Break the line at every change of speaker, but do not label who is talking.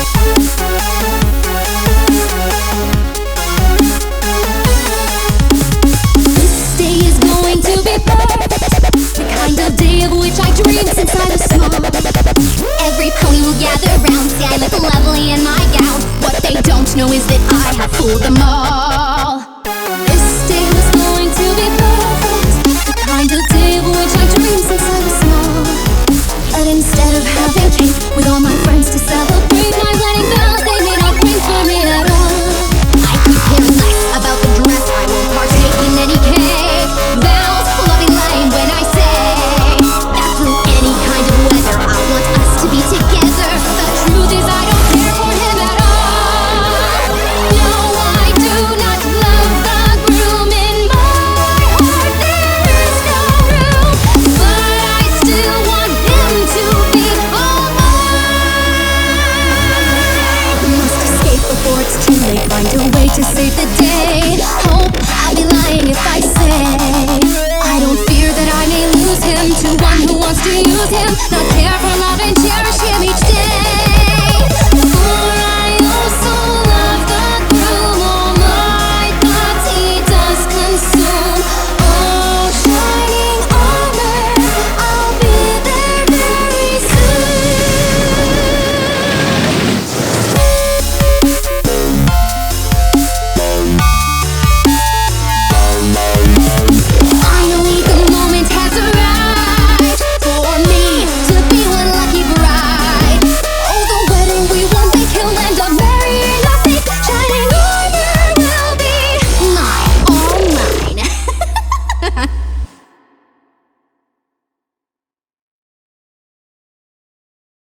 Since I was small, every pony will gather round. See, I look lovely in my gown. What they don't know is that I have fooled them all.